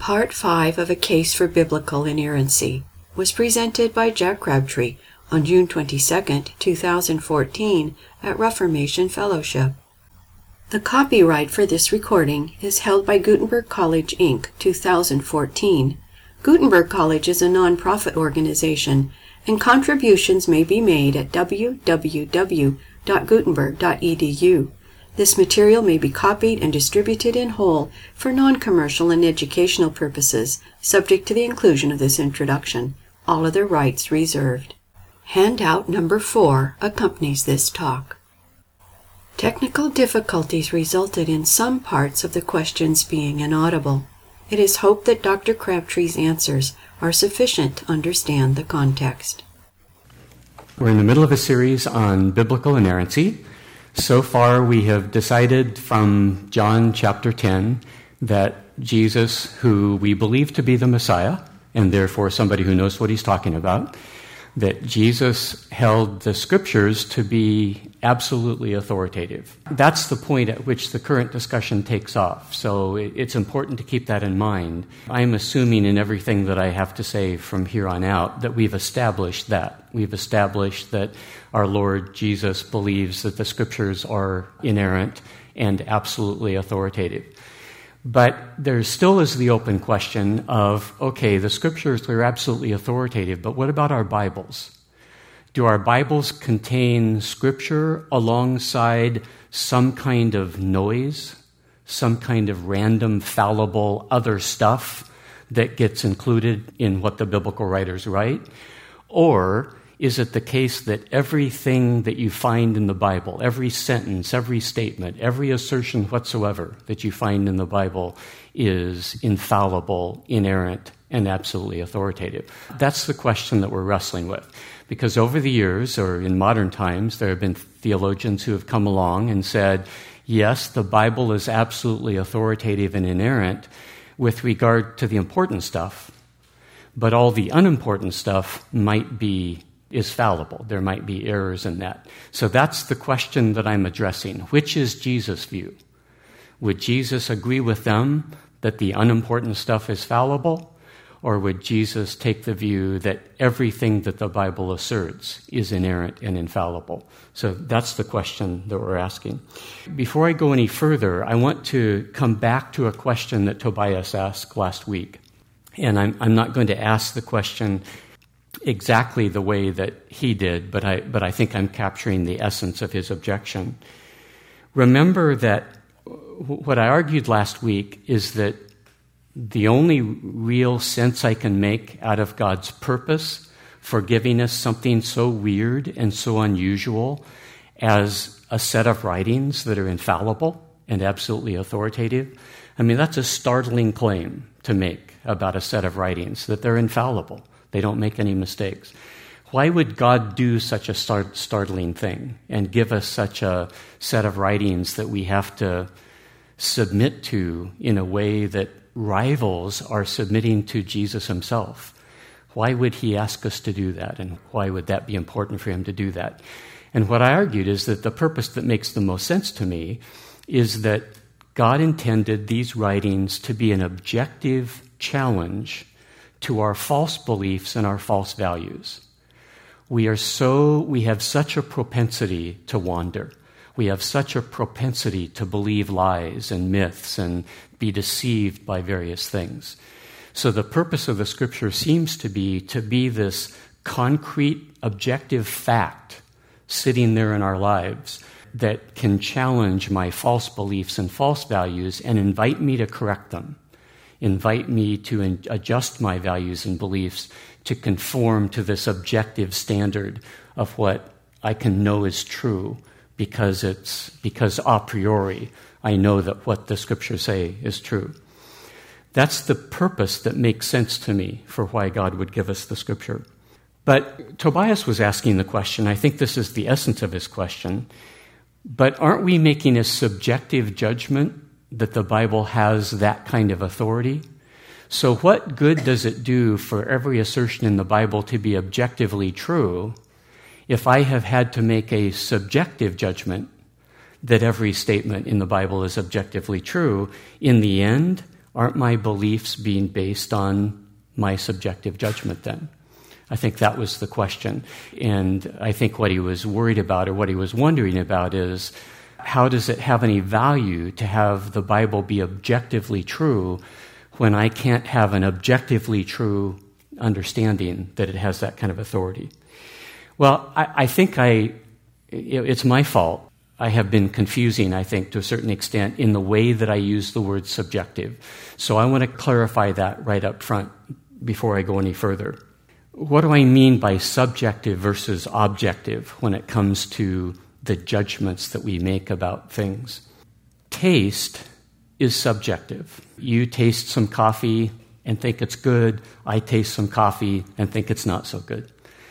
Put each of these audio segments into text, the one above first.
Part 5 of A Case for Biblical Inerrancy was presented by Jack Crabtree on June 22, 2014 at Reformation Fellowship. The copyright for this recording is held by Gutenberg College, Inc., 2014. Gutenberg College is a non-profit organization, and contributions may be made at www.gutenberg.edu. This material may be copied and distributed in whole for non-commercial and educational purposes, subject to the inclusion of this introduction. All other rights reserved. Handout number 4 accompanies this talk. Technical difficulties resulted in some parts of the questions being inaudible. It is hoped that Dr. Crabtree's answers are sufficient to understand the context. We're in the middle of a series on biblical inerrancy. So far, we have decided from John chapter 10 that Jesus, who we believe to be the Messiah, and therefore somebody who knows what he's talking about, that Jesus held the Scriptures to be absolutely authoritative. That's the point at which the current discussion takes off, so it's important to keep that in mind. I'm assuming in everything that I have to say from here on out that we've established that. We've established that our Lord Jesus believes that the Scriptures are inerrant and absolutely authoritative. But there still is the open question of, okay, the Scriptures are absolutely authoritative, but what about our Bibles? Do our Bibles contain Scripture alongside some kind of noise, some kind of random, fallible other stuff that gets included in what the biblical writers write? Or is it the case that everything that you find in the Bible, every sentence, every statement, every assertion whatsoever that you find in the Bible is infallible, inerrant, and absolutely authoritative? That's the question that we're wrestling with. Because over the years, or in modern times, there have been theologians who have come along and said, yes, the Bible is absolutely authoritative and inerrant with regard to the important stuff, but all the unimportant stuff is fallible. There might be errors in that. So that's the question that I'm addressing. Which is Jesus' view? Would Jesus agree with them that the unimportant stuff is fallible? Or would Jesus take the view that everything that the Bible asserts is inerrant and infallible? So that's the question that we're asking. Before I go any further, I want to come back to a question that Tobias asked last week. And I'm not going to ask the question exactly the way that he did, but I think I'm capturing the essence of his objection. Remember that what I argued last week is that the only real sense I can make out of God's purpose for giving us something so weird and so unusual as a set of writings that are infallible and absolutely authoritative, that's a startling claim to make about a set of writings, that they're infallible. They don't make any mistakes. Why would God do such a startling thing and give us such a set of writings that we have to submit to in a way that rivals are submitting to Jesus himself? Why would he ask us to do that, and why would that be important for him to do that? And what I argued is that the purpose that makes the most sense to me is that God intended these writings to be an objective challenge to our false beliefs and our false values. We have such a propensity to wander. We have such a propensity to believe lies and myths and be deceived by various things. So the purpose of the Scripture seems to be this concrete, objective fact sitting there in our lives that can challenge my false beliefs and false values and invite me to correct them. Invite me to adjust my values and beliefs to conform to this objective standard of what I can know is true because a priori I know that what the Scriptures say is true. That's the purpose that makes sense to me for why God would give us the Scripture. But Tobias was asking the question, I think this is the essence of his question, but aren't we making a subjective judgment that the Bible has that kind of authority? So what good does it do for every assertion in the Bible to be objectively true if I have had to make a subjective judgment that every statement in the Bible is objectively true? In the end, Aren't my beliefs being based on my subjective judgment then? I think that was the question. And I think what he was worried about, or what he was wondering about, is how does it have any value to have the Bible be objectively true when I can't have an objectively true understanding that it has that kind of authority? Well, I think it's my fault. I have been confusing, I think, to a certain extent in the way that I use the word subjective. So I want to clarify that right up front before I go any further. What do I mean by subjective versus objective when it comes to the judgments that we make about things? Taste is subjective. You taste some coffee and think it's good. I taste some coffee and think it's not so good.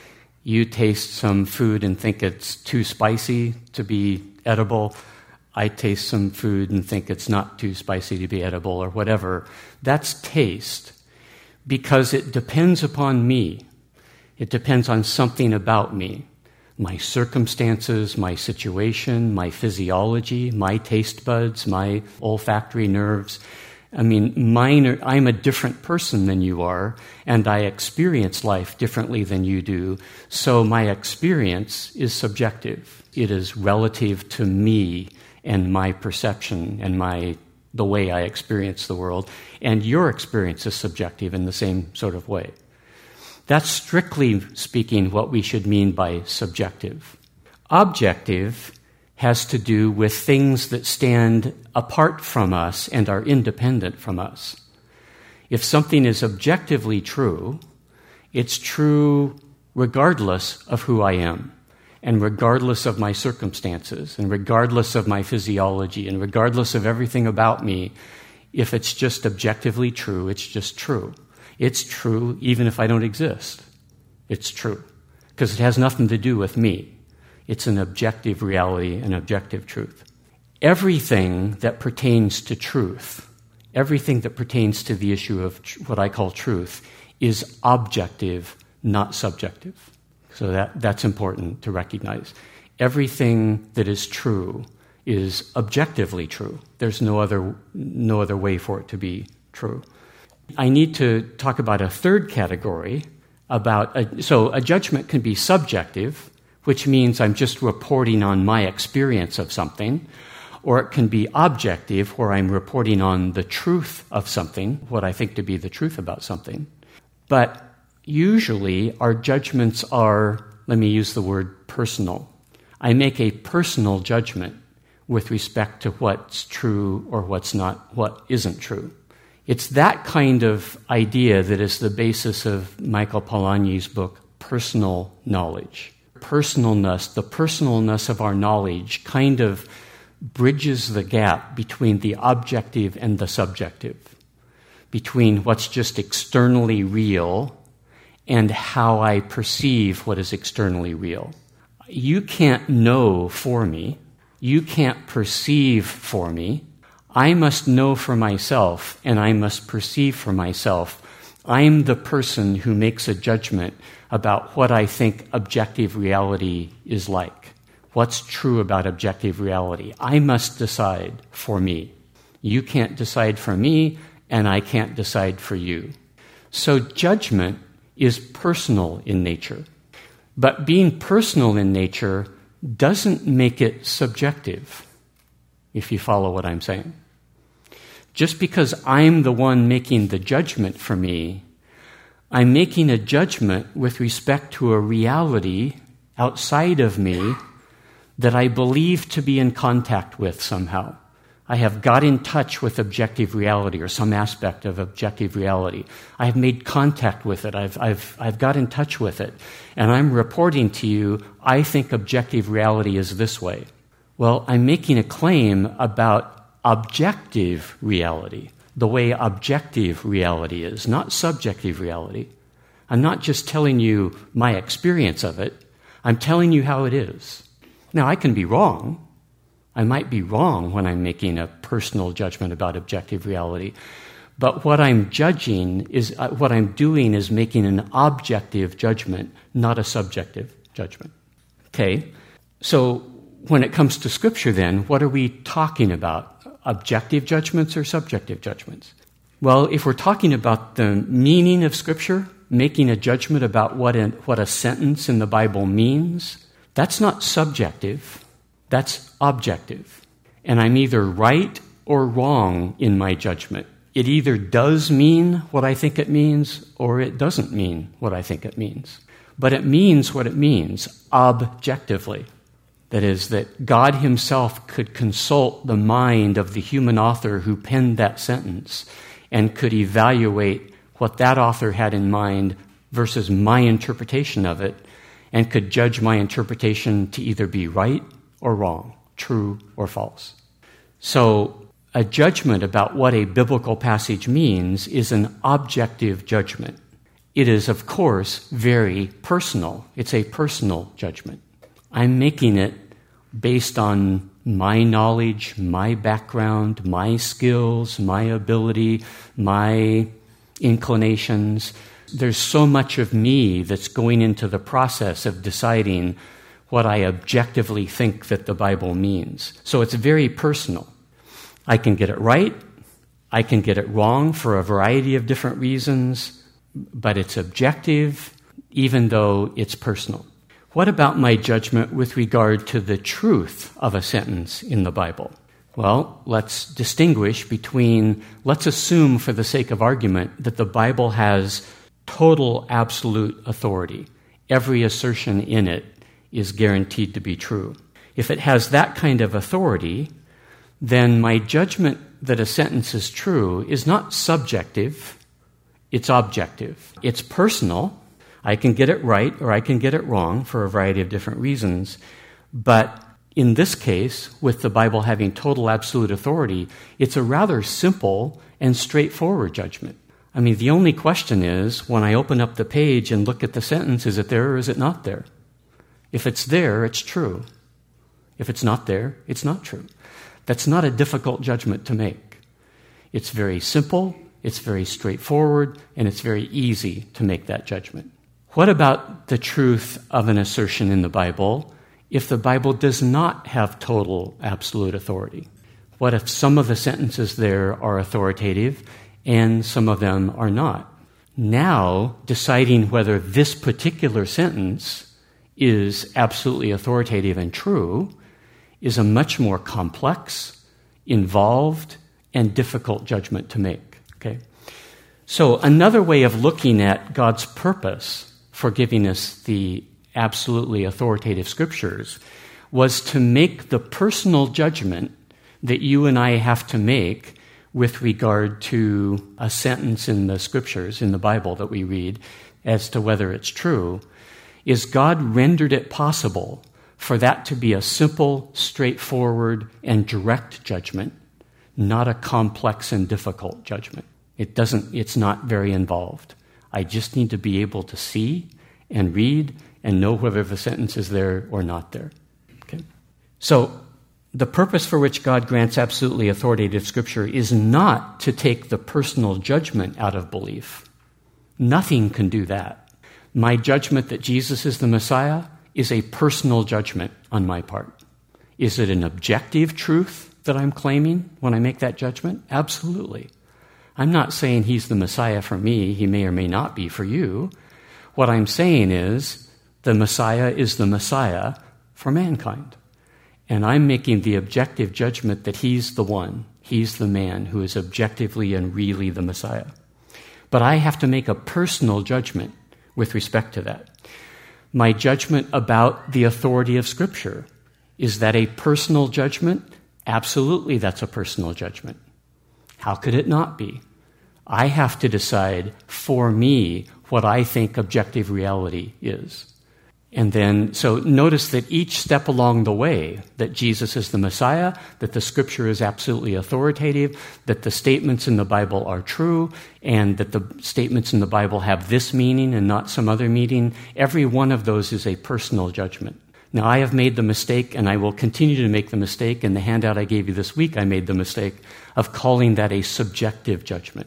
You taste some food and think it's too spicy to be edible. I taste some food and think it's not too spicy to be edible, or whatever. That's taste, because it depends upon me. It depends on something about me. My circumstances, my situation, my physiology, my taste buds, my olfactory nerves. I mean, I'm a different person than you are, and I experience life differently than you do, so my experience is subjective. It is relative to me and my perception and the way I experience the world, and your experience is subjective in the same sort of way. That's strictly speaking what we should mean by subjective. Objective has to do with things that stand apart from us and are independent from us. If something is objectively true, it's true regardless of who I am, and regardless of my circumstances, and regardless of my physiology, and regardless of everything about me. If it's just objectively true, it's just true. It's true even if I don't exist. It's true, because it has nothing to do with me. It's an objective reality, an objective truth. Everything that pertains to truth, everything that pertains to the issue of what I call truth, is objective, not subjective. So that's important to recognize. Everything that is true is objectively true. There's no other way for it to be true. I need to talk about a third category so a judgment can be subjective, which means I'm just reporting on my experience of something, or it can be objective, where I'm reporting on the truth of something, what I think to be the truth about something. But usually our judgments are, let me use the word personal. I make a personal judgment with respect to what's true or what's not, what isn't true. It's that kind of idea that is the basis of Michael Polanyi's book, Personal Knowledge. Personalness, the personalness of our knowledge kind of bridges the gap between the objective and the subjective, between what's just externally real and how I perceive what is externally real. You can't know for me. You can't perceive for me. I must know for myself, and I must perceive for myself. I'm the person who makes a judgment about what I think objective reality is like. What's true about objective reality? I must decide for me. You can't decide for me, and I can't decide for you. So judgment is personal in nature. But being personal in nature doesn't make it subjective, if you follow what I'm saying. Just because I'm the one making the judgment for me, I'm making a judgment with respect to a reality outside of me that I believe to be in contact with somehow. I have got in touch with objective reality, or some aspect of objective reality. I have made contact with it. I've got in touch with it. And I'm reporting to you, I think objective reality is this way. Well, I'm making a claim about objective reality, the way objective reality is, not subjective reality. I'm not just telling you my experience of it. I'm telling you how it is. Now, I can be wrong. I might be wrong when I'm making a personal judgment about objective reality. But what I'm judging is, what I'm doing is making an objective judgment, not a subjective judgment. Okay? So when it comes to Scripture then, what are we talking about? Objective judgments or subjective judgments? Well, if we're talking about the meaning of Scripture, making a judgment about what a sentence in the Bible means, that's not subjective, that's objective. And I'm either right or wrong in my judgment. It either does mean what I think it means, or it doesn't mean what I think it means. But it means what it means, objectively. That is, that God himself could consult the mind of the human author who penned that sentence and could evaluate what that author had in mind versus my interpretation of it, and could judge my interpretation to either be right or wrong, true or false. So a judgment about what a biblical passage means is an objective judgment. It is, of course, very personal. It's a personal judgment. I'm making it based on my knowledge, my background, my skills, my ability, my inclinations. There's so much of me that's going into the process of deciding what I objectively think that the Bible means. So it's very personal. I can get it right, I can get it wrong for a variety of different reasons, but it's objective, even though it's personal. What about my judgment with regard to the truth of a sentence in the Bible? Well, let's distinguish between, let's assume for the sake of argument that the Bible has total absolute authority. Every assertion in it is guaranteed to be true. If it has that kind of authority, then my judgment that a sentence is true is not subjective, it's objective. It's personal. I can get it right or I can get it wrong for a variety of different reasons. But in this case, with the Bible having total absolute authority, it's a rather simple and straightforward judgment. I mean, the only question is, when I open up the page and look at the sentence, is it there or is it not there? If it's there, it's true. If it's not there, it's not true. That's not a difficult judgment to make. It's very simple, it's very straightforward, and it's very easy to make that judgment. What about the truth of an assertion in the Bible if the Bible does not have total absolute authority? What if some of the sentences there are authoritative and some of them are not? Now, deciding whether this particular sentence is absolutely authoritative and true is a much more complex, involved, and difficult judgment to make. Okay? So another way of looking at God's purpose for giving us the absolutely authoritative scriptures was to make the personal judgment that you and I have to make with regard to a sentence in the scriptures, in the Bible that we read, as to whether it's true, is God rendered it possible for that to be a simple, straightforward, and direct judgment, not a complex and difficult judgment. It's not very involved. I just need to be able to see and read and know whether the sentence is there or not there. Okay? So the purpose for which God grants absolutely authoritative Scripture is not to take the personal judgment out of belief. Nothing can do that. My judgment that Jesus is the Messiah is a personal judgment on my part. Is it an objective truth that I'm claiming when I make that judgment? Absolutely. I'm not saying he's the Messiah for me. He may or may not be for you. What I'm saying is the Messiah is the Messiah for mankind. And I'm making the objective judgment that he's the one, he's the man who is objectively and really the Messiah. But I have to make a personal judgment with respect to that. My judgment about the authority of Scripture, is that a personal judgment? Absolutely, that's a personal judgment. How could it not be? I have to decide for me what I think objective reality is. And then, so notice that each step along the way, that Jesus is the Messiah, that the Scripture is absolutely authoritative, that the statements in the Bible are true, and that the statements in the Bible have this meaning and not some other meaning, every one of those is a personal judgment. Now, I have made the mistake, and I will continue to make the mistake. In the handout I gave you this week, I made the mistake of calling that a subjective judgment.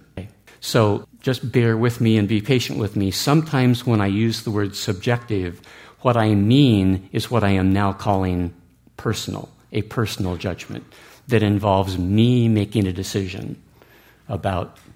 So just bear with me and be patient with me. Sometimes when I use the word subjective, what I mean is what I am now calling personal, a personal judgment that involves me making a decision about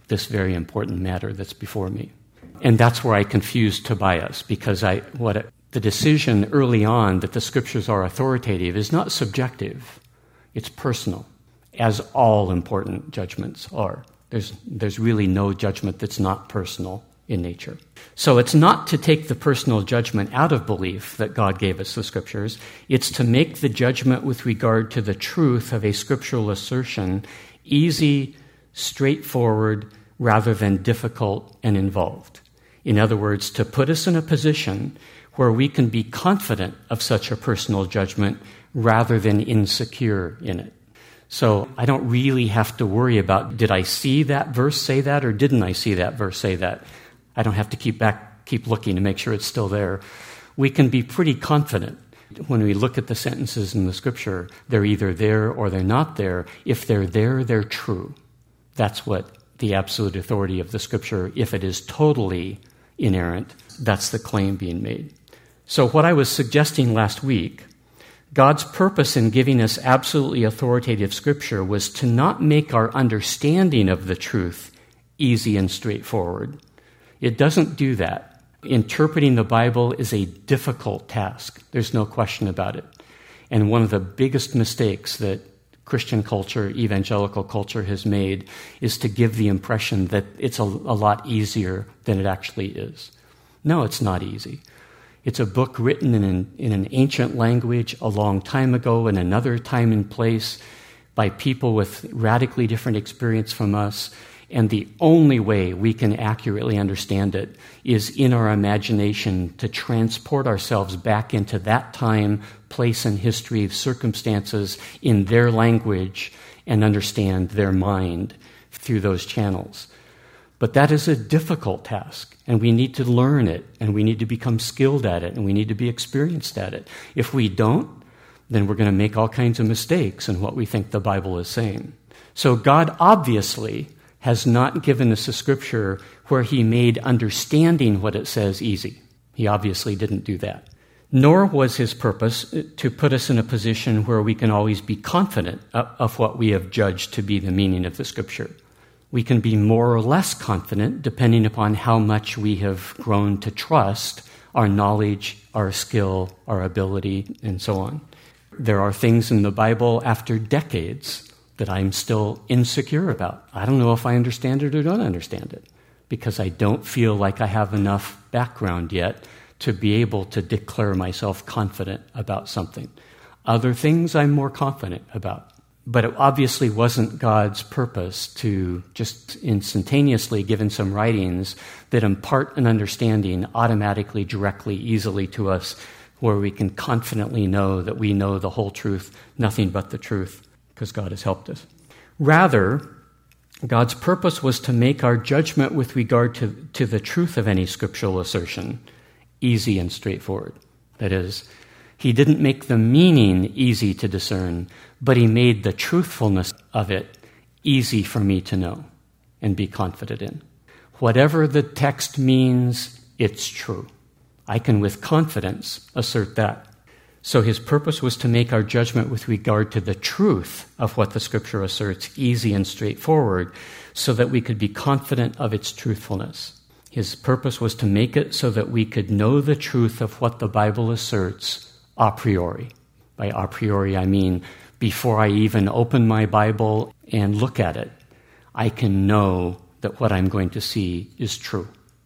this very important matter that's before me. And that's where I confused Tobias, because the decision early on that the Scriptures are authoritative is not subjective. It's personal, as all important judgments are. There's really no judgment that's not personal in nature. So it's not to take the personal judgment out of belief that God gave us the Scriptures. It's to make the judgment with regard to the truth of a scriptural assertion easy, straightforward, rather than difficult and involved. In other words, to put us in a position where we can be confident of such a personal judgment rather than insecure in it. So I don't really have to worry about, did I see that verse say that, or didn't I see that verse say that? I don't have to keep looking to make sure it's still there. We can be pretty confident when we look at the sentences in the Scripture. They're either there or they're not there. If they're there, they're true. That's what the absolute authority of the Scripture, if it is totally inerrant, that's the claim being made. So what I was suggesting last week, God's purpose in giving us absolutely authoritative Scripture was to not make our understanding of the truth easy and straightforward. It doesn't do that. Interpreting the Bible is a difficult task. There's no question about it. And one of the biggest mistakes that Christian culture, evangelical culture has made is to give the impression that it's a lot easier than it actually is. No, it's not easy. It's a book written in an ancient language a long time ago, in another time and place, by people with radically different experience from us. And the only way we can accurately understand it is in our imagination to transport ourselves back into that time, place, and history of circumstances in their language and understand their mind through those channels. But that is a difficult task, and we need to learn it, and we need to become skilled at it, and we need to be experienced at it. If we don't, then we're going to make all kinds of mistakes in what we think the Bible is saying. So God obviously has not given us a Scripture where he made understanding what it says easy. He obviously didn't do that. Nor was his purpose to put us in a position where we can always be confident of what we have judged to be the meaning of the Scripture. We can be more or less confident depending upon how much we have grown to trust our knowledge, our skill, our ability, and so on. There are things in the Bible after decades that I'm still insecure about. I don't know if I understand it or don't understand it, because I don't feel like I have enough background yet to be able to declare myself confident about something. Other things I'm more confident about. But it obviously wasn't God's purpose to just instantaneously, given some writings, that impart an understanding automatically, directly, easily to us, where we can confidently know that we know the whole truth, nothing but the truth, because God has helped us. Rather, God's purpose was to make our judgment with regard to the truth of any scriptural assertion easy and straightforward. That is, he didn't make the meaning easy to discern, but he made the truthfulness of it easy for me to know and be confident in. Whatever the text means, it's true. I can with confidence assert that. So his purpose was to make our judgment with regard to the truth of what the Scripture asserts easy and straightforward, so that we could be confident of its truthfulness. His purpose was to make it so that we could know the truth of what the Bible asserts a priori. By a priori, I mean before I even open my Bible and look at it, I can know that what I'm going to see is true.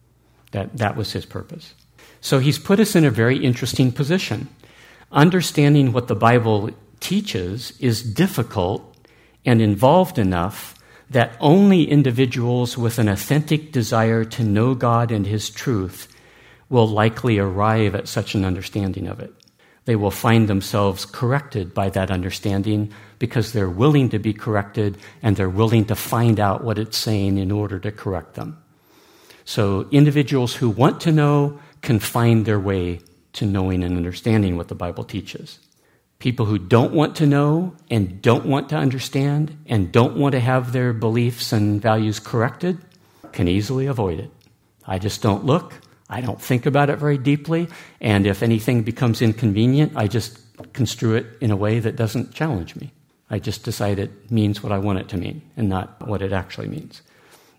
That was his purpose. So he's put us in a very interesting position. Understanding what the Bible teaches is difficult and involved enough that only individuals with an authentic desire to know God and his truth will likely arrive at such an understanding of it. They will find themselves corrected by that understanding because they're willing to be corrected and they're willing to find out what it's saying in order to correct them. So individuals who want to know can find their way to knowing and understanding what the Bible teaches. People who don't want to know and don't want to understand and don't want to have their beliefs and values corrected can easily avoid it. I just don't look. I don't think about it very deeply. And if anything becomes inconvenient, I just construe it in a way that doesn't challenge me. I just decide it means what I want it to mean and not what it actually means.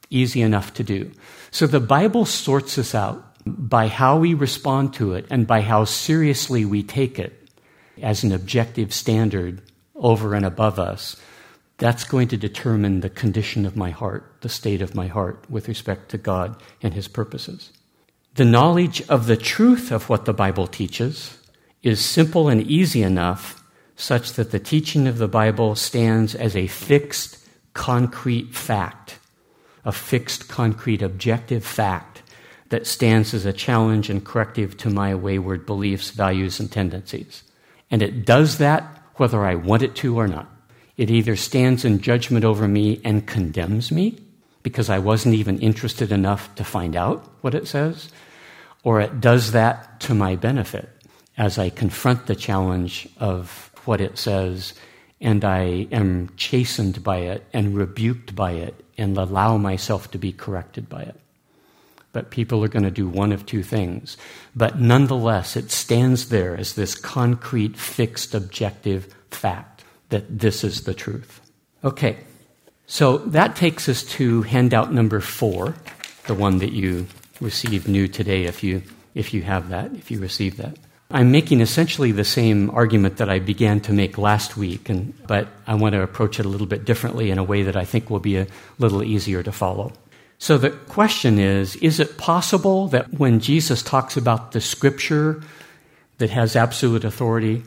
easy enough to do. So the Bible sorts us out by how we respond to it and by how seriously we take it as an objective standard over and above us. That's going to determine the condition of my heart, the state of my heart with respect to God and His purposes. The knowledge of the truth of what the Bible teaches is simple and easy enough such that the teaching of the Bible stands as a fixed, concrete fact, a fixed, concrete, objective fact that stands as a challenge and corrective to my wayward beliefs, values, and tendencies. And it does that whether I want it to or not. It either stands in judgment over me and condemns me because I wasn't even interested enough to find out what it says, or it does that to my benefit as I confront the challenge of what it says and I am chastened by it and rebuked by it and allow myself to be corrected by it. But people are going to do one of two things. But nonetheless, it stands there as this concrete, fixed, objective fact that this is the truth. Okay, so that takes us to handout number 4, the one that you received new today if you have that, if you received that. I'm making essentially the same argument that I began to make last week, but I want to approach it a little bit differently in a way that I think will be a little easier to follow. So the question is it possible that when Jesus talks about the Scripture that has absolute authority,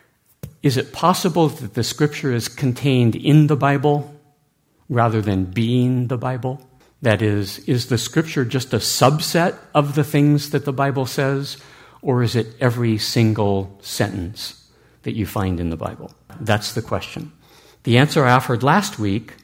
is it possible that the Scripture is contained in the Bible rather than being the Bible? That is the Scripture just a subset of the things that the Bible says, or is it every single sentence that you find in the Bible? That's the question. The answer I offered last week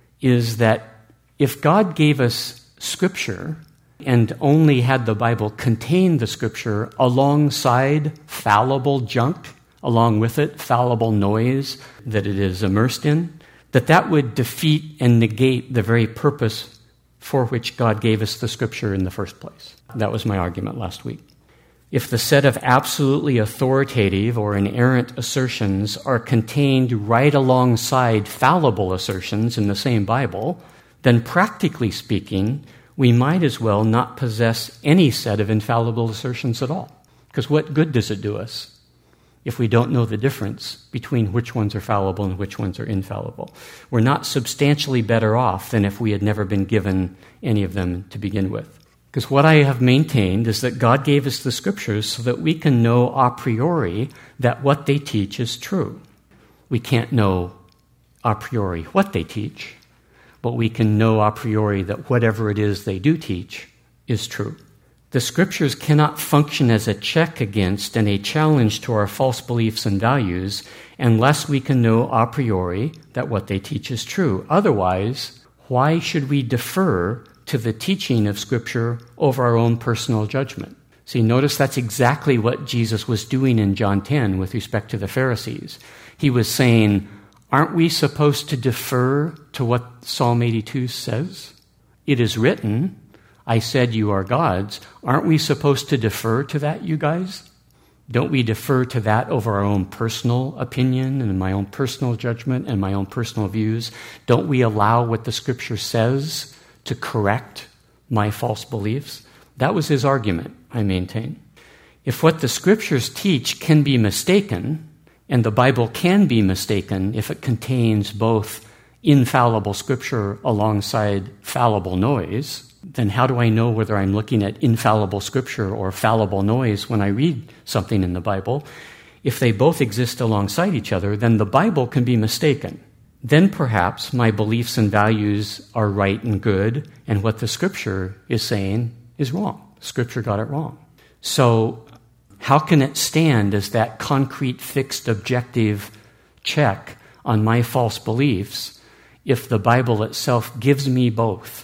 is that if God gave us Scripture and only had the Bible contain the Scripture alongside fallible junk, along with it, fallible noise that it is immersed in, that would defeat and negate the very purpose for which God gave us the Scripture in the first place. That was my argument last week. If the set of absolutely authoritative or inerrant assertions are contained right alongside fallible assertions in the same Bible, then practically speaking, we might as well not possess any set of infallible assertions at all. Because what good does it do us if we don't know the difference between which ones are fallible and which ones are infallible? We're not substantially better off than if we had never been given any of them to begin with. Because what I have maintained is that God gave us the Scriptures so that we can know a priori that what they teach is true. We can't know a priori what they teach, but we can know a priori that whatever it is they do teach is true. The Scriptures cannot function as a check against and a challenge to our false beliefs and values unless we can know a priori that what they teach is true. Otherwise, why should we defer to the teaching of Scripture over our own personal judgment? See, notice that's exactly what Jesus was doing in John 10 with respect to the Pharisees. He was saying, aren't we supposed to defer to what Psalm 82 says? It is written, I said you are gods. Aren't we supposed to defer to that, you guys? Don't we defer to that over our own personal opinion and my own personal judgment and my own personal views? Don't we allow what the Scripture says to correct my false beliefs? That was his argument, I maintain. If what the Scriptures teach can be mistaken, and the Bible can be mistaken if it contains both infallible Scripture alongside fallible noise, then how do I know whether I'm looking at infallible Scripture or fallible noise when I read something in the Bible? If they both exist alongside each other, then the Bible can be mistaken. Then perhaps my beliefs and values are right and good, and what the Scripture is saying is wrong. Scripture got it wrong. So how can it stand as that concrete, fixed, objective check on my false beliefs if the Bible itself gives me both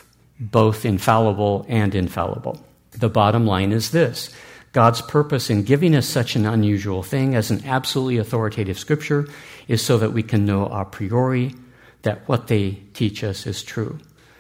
infallible and infallible? The bottom line is this. God's purpose in giving us such an unusual thing as an absolutely authoritative Scripture is so that we can know a priori that what they teach us is true.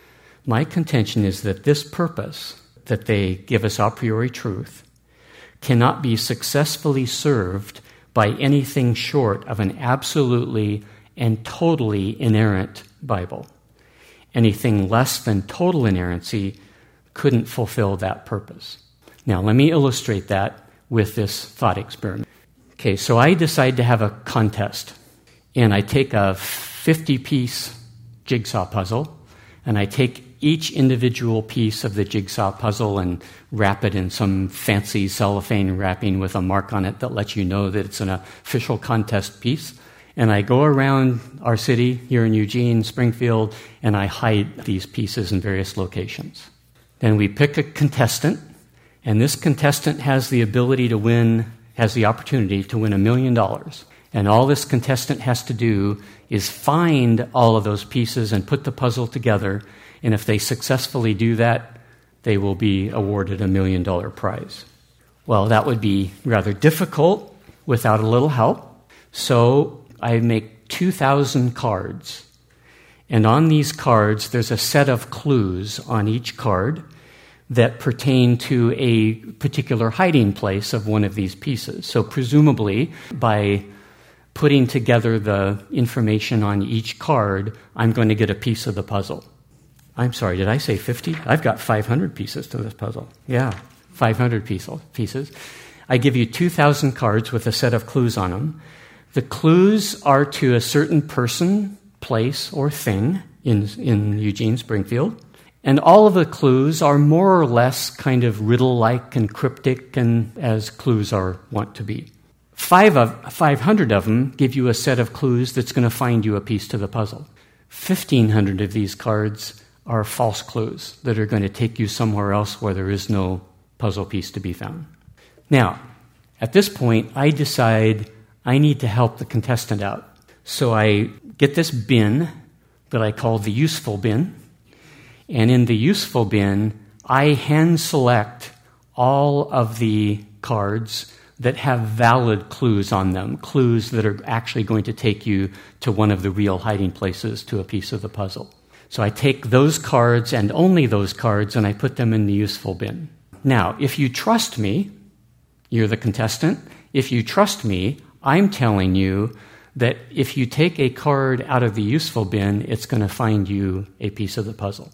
My contention is that this purpose, that they give us a priori truth, cannot be successfully served by anything short of an absolutely and totally inerrant Bible. Anything less than total inerrancy couldn't fulfill that purpose. Now, let me illustrate that with this thought experiment. Okay, so I decide to have a contest, and I take a 50-piece jigsaw puzzle, and I take each individual piece of the jigsaw puzzle and wrap it in some fancy cellophane wrapping with a mark on it that lets you know that it's an official contest piece. And I go around our city here in Eugene, Springfield, and I hide these pieces in various locations. Then we pick a contestant, and this contestant has the ability to win, has the opportunity to win $1 million. And all this contestant has to do is find all of those pieces and put the puzzle together. And if they successfully do that, they will be awarded $1 million prize. Well, that would be rather difficult without a little help. So I make 2,000 cards. And on these cards, there's a set of clues on each card that pertain to a particular hiding place of one of these pieces. So presumably, by putting together the information on each card, I'm going to get a piece of the puzzle. I'm sorry, did I say 50? I've got 500 pieces to this puzzle. Yeah, 500 pieces. I give you 2,000 cards with a set of clues on them. The clues are to a certain person, place, or thing in Eugene, Springfield. And all of the clues are more or less kind of riddle-like and cryptic, and as clues are wont to be. 500 of them give you a set of clues that's going to find you a piece to the puzzle. 1,500 of these cards are false clues that are going to take you somewhere else where there is no puzzle piece to be found. Now, at this point, I decide I need to help the contestant out. So I get this bin that I call the useful bin. And in the useful bin, I hand select all of the cards that have valid clues on them, clues that are actually going to take you to one of the real hiding places to a piece of the puzzle. So I take those cards and only those cards and I put them in the useful bin. Now, if you trust me, you're the contestant. If you trust me, I'm telling you that if you take a card out of the useful bin, it's going to find you a piece of the puzzle.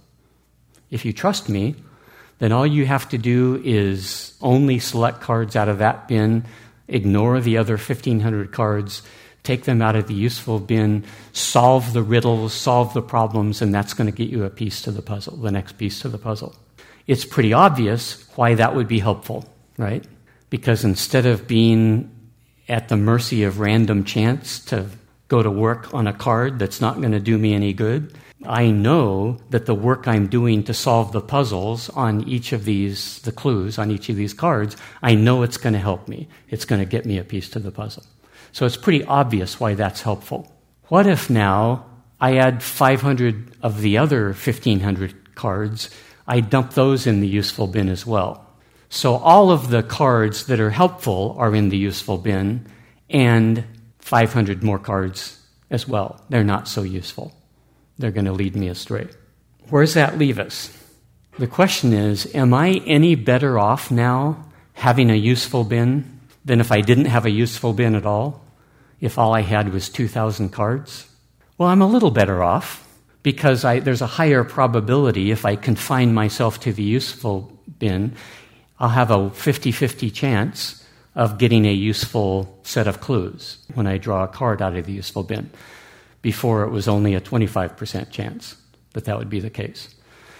If you trust me, then all you have to do is only select cards out of that bin, ignore the other 1,500 cards, take them out of the useful bin, solve the riddles, solve the problems, and that's going to get you a piece to the puzzle, the next piece to the puzzle. It's pretty obvious why that would be helpful, right? Because instead of being at the mercy of random chance to go to work on a card that's not going to do me any good, I know that the work I'm doing to solve the puzzles on each of these, the clues on each of these cards, I know it's going to help me. It's going to get me a piece to the puzzle. So it's pretty obvious why that's helpful. What if now I add 500 of the other 1,500 cards, I dump those in the useful bin as well? So all of the cards that are helpful are in the useful bin, and 500 more cards as well. They're not so useful. They're going to lead me astray. Where does that leave us? The question is, am I any better off now having a useful bin than if I didn't have a useful bin at all? If all I had was 2,000 cards? Well, I'm a little better off because there's a higher probability if I confine myself to the useful bin, I'll have a 50-50 chance of getting a useful set of clues when I draw a card out of the useful bin. Before, it was only a 25% chance that that would be the case.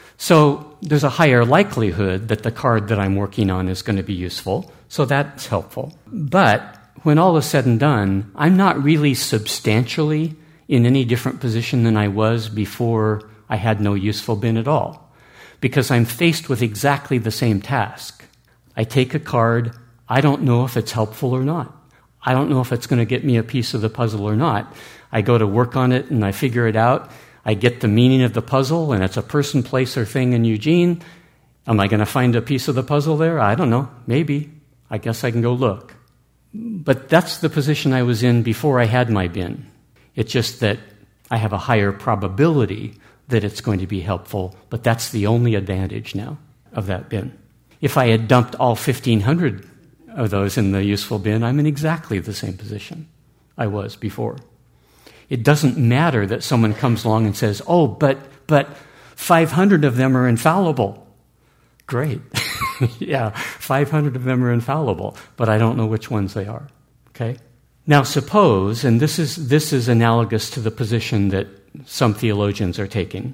So there's a higher likelihood that the card that I'm working on is going to be useful, so that's helpful. But when all is said and done, I'm not really substantially in any different position than I was before I had no useful bin at all, because I'm faced with exactly the same task. I take a card, I don't know if it's helpful or not. I don't know if it's going to get me a piece of the puzzle or not. I go to work on it and I figure it out. I get the meaning of the puzzle, and it's a person, place, or thing in Eugene. Am I going to find a piece of the puzzle there? I don't know. Maybe. I guess I can go look. But that's the position I was in before I had my bin. It's just that I have a higher probability that it's going to be helpful, but that's the only advantage now of that bin. If I had dumped all 1,500 of those in the useful bin, I'm in exactly the same position I was before. It doesn't matter that someone comes along and says, oh, but 500 of them are infallible. Great. Yeah, 500 of them are infallible, but I don't know which ones they are. Okay? Now suppose, and this is analogous to the position that some theologians are taking,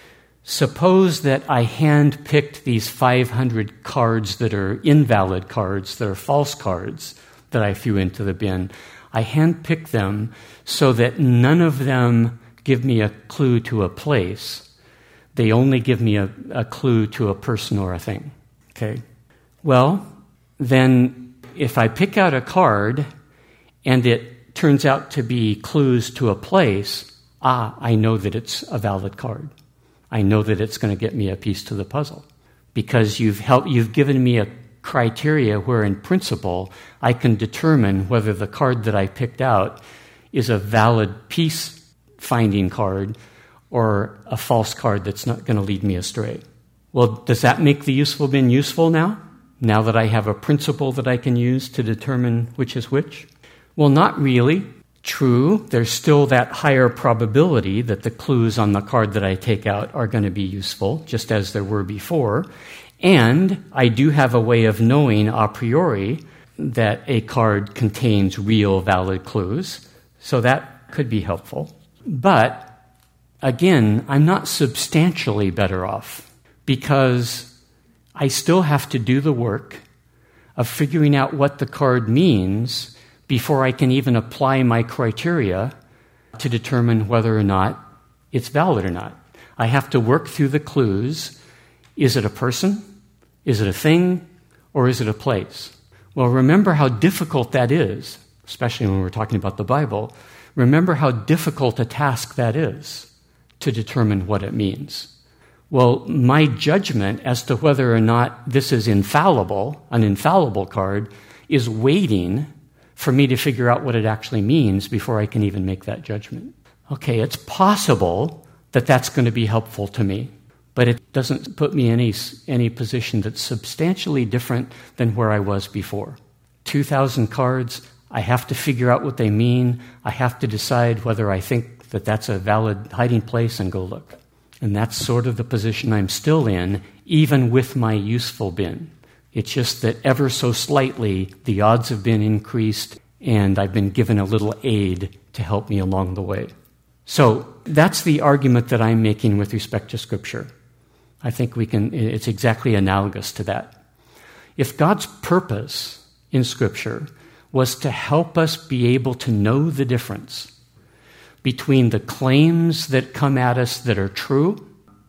suppose that I hand-picked these 500 cards that are invalid cards, that are false cards, that I threw into the bin. I hand-picked them so that none of them give me a clue to a place. They only give me a clue to a person or a thing. Okay? Well, then if I pick out a card and it turns out to be clues to a place, I know that it's a valid card. I know that it's going to get me a piece to the puzzle because you've given me a criteria where in principle I can determine whether the card that I picked out is a valid peace-finding card or a false card that's not going to lead me astray. Well, does that make the useful bin useful now? Now that I have a principle that I can use to determine which is which? Well, not really. True, there's still that higher probability that the clues on the card that I take out are going to be useful, just as there were before. And I do have a way of knowing a priori that a card contains real valid clues, so that could be helpful. But again, I'm not substantially better off because I still have to do the work of figuring out what the card means before I can even apply my criteria to determine whether or not it's valid or not. I have to work through the clues. Is it a person? Is it a thing? Or is it a place? Well, remember how difficult that is, especially when we're talking about the Bible. Remember how difficult a task that is to determine what it means. Well, my judgment as to whether or not this is infallible, an infallible card, is waiting for me to figure out what it actually means before I can even make that judgment. Okay, it's possible that that's going to be helpful to me, but it doesn't put me in any position that's substantially different than where I was before. 2,000 cards, I have to figure out what they mean. I have to decide whether I think that that's a valid hiding place and go look. And that's sort of the position I'm still in, even with my useful bin. It's just that ever so slightly, the odds have been increased, and I've been given a little aid to help me along the way. So that's the argument that I'm making with respect to Scripture. I think it's exactly analogous to that. If God's purpose in Scripture was to help us be able to know the difference between the claims that come at us that are true,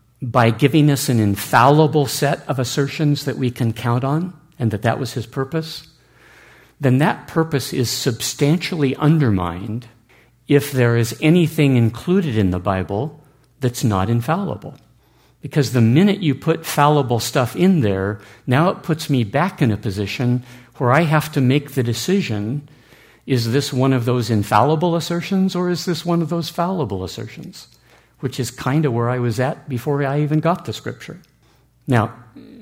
by giving us an infallible set of assertions that we can count on, and that was his purpose, then that purpose is substantially undermined if there is anything included in the Bible that's not infallible. Because the minute you put fallible stuff in there, now it puts me back in a position where I have to make the decision, is this one of those infallible assertions or is this one of those fallible assertions? Which is kind of where I was at before I even got the Scripture. Now,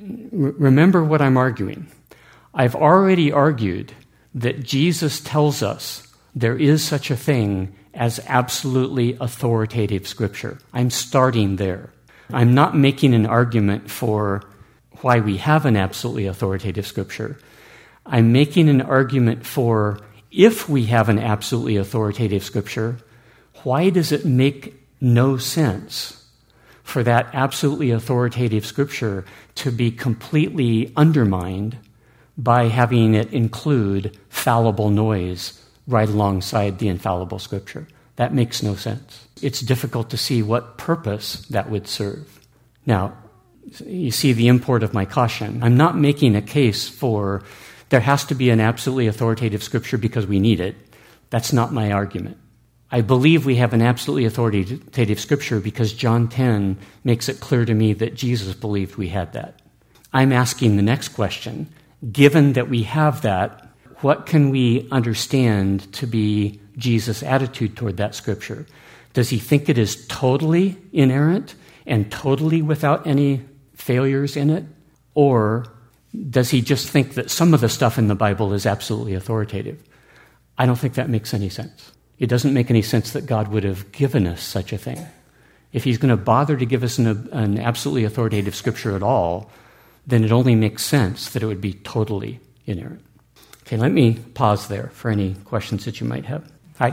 remember what I'm arguing. I've already argued that Jesus tells us there is such a thing as absolutely authoritative Scripture. I'm starting there. I'm not making an argument for why we have an absolutely authoritative Scripture. I'm making an argument for if we have an absolutely authoritative Scripture, why does it make no sense for that absolutely authoritative Scripture to be completely undermined by having it include fallible noise right alongside the infallible Scripture? That makes no sense. It's difficult to see what purpose that would serve. Now, you see the import of my caution. I'm not making a case for there has to be an absolutely authoritative Scripture because we need it. That's not my argument. I believe we have an absolutely authoritative Scripture because John 10 makes it clear to me that Jesus believed we had that. I'm asking the next question. Given that we have that, what can we understand to be Jesus' attitude toward that Scripture? Does he think it is totally inerrant and totally without any failures in it? Or does he just think that some of the stuff in the Bible is absolutely authoritative? I don't think that makes any sense. It doesn't make any sense that God would have given us such a thing. If he's going to bother to give us an absolutely authoritative scripture at all, then it only makes sense that it would be totally inerrant. Okay, let me pause there for any questions that you might have. Hi.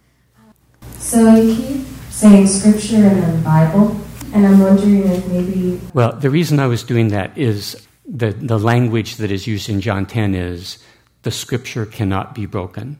So you keep saying scripture and then Bible, and I'm wondering if maybe... Well, the reason I was doing that is the language that is used in John 10 is the scripture cannot be broken.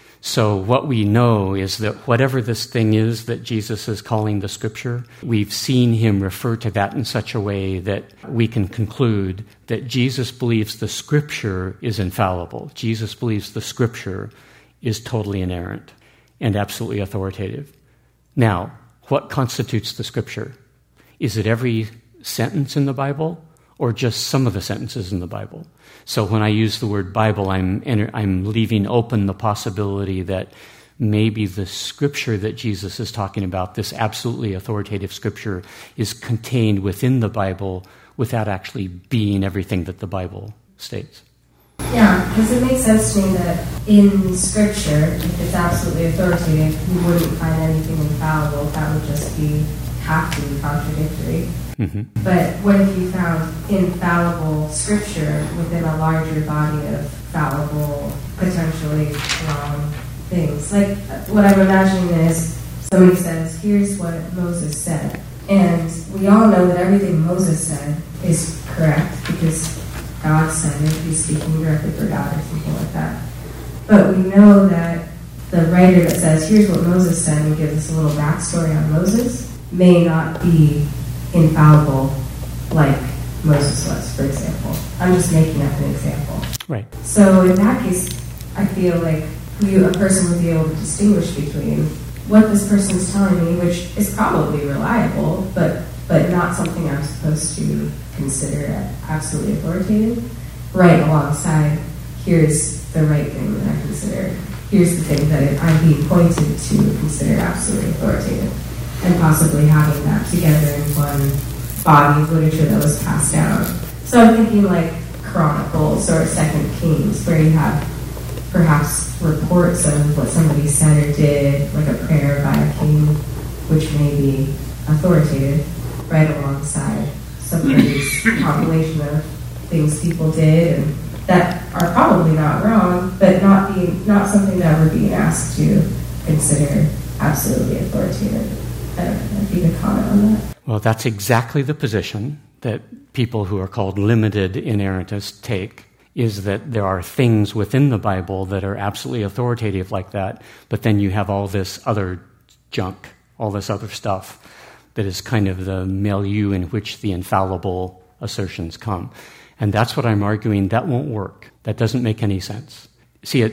So what we know is that whatever this thing is that Jesus is calling the scripture, we've seen him refer to that in such a way that we can conclude that Jesus believes the scripture is infallible. Jesus believes the scripture is totally inerrant and absolutely authoritative. Now, what constitutes the scripture? Is it every sentence in the Bible or just some of the sentences in the Bible? So when I use the word Bible, I'm leaving open the possibility that maybe the scripture that Jesus is talking about, this absolutely authoritative scripture, is contained within the Bible without actually being everything that the Bible states. Yeah, because it makes sense to me that in scripture, if it's absolutely authoritative, you wouldn't find anything infallible. That would just have to be contradictory. Mm-hmm. But what if you found infallible scripture within a larger body of fallible, potentially wrong things? Like, what I'm imagining is somebody says, here's what Moses said. And we all know that everything Moses said is correct because God said it. He's speaking directly for God or something like that. But we know that the writer that says, here's what Moses said, and gives us a little backstory on Moses, may not be infallible like Moses was, for example. I'm just making up an example. Right. So in that case, I feel like a person would be able to distinguish between what this person's telling me, which is probably reliable, but not something I'm supposed to consider absolutely authoritative, right alongside, here's the right thing that I consider. Here's the thing that I'm being pointed to consider absolutely authoritative. And possibly having that together in one body of literature that was passed down. So I'm thinking like Chronicles or 2 Kings, where you have perhaps reports of what somebody said or did, like a prayer by a king, which may be authoritative, right alongside somebody's compilation of things people did and that are probably not wrong, but not something that we're being asked to consider absolutely authoritative. I don't know if you could comment on that. Well, that's exactly the position that people who are called limited inerrantists take, is that there are things within the Bible that are absolutely authoritative like that, but then you have all this other junk, all this other stuff that is kind of the milieu in which the infallible assertions come. And that's what I'm arguing. That won't work. That doesn't make any sense. See,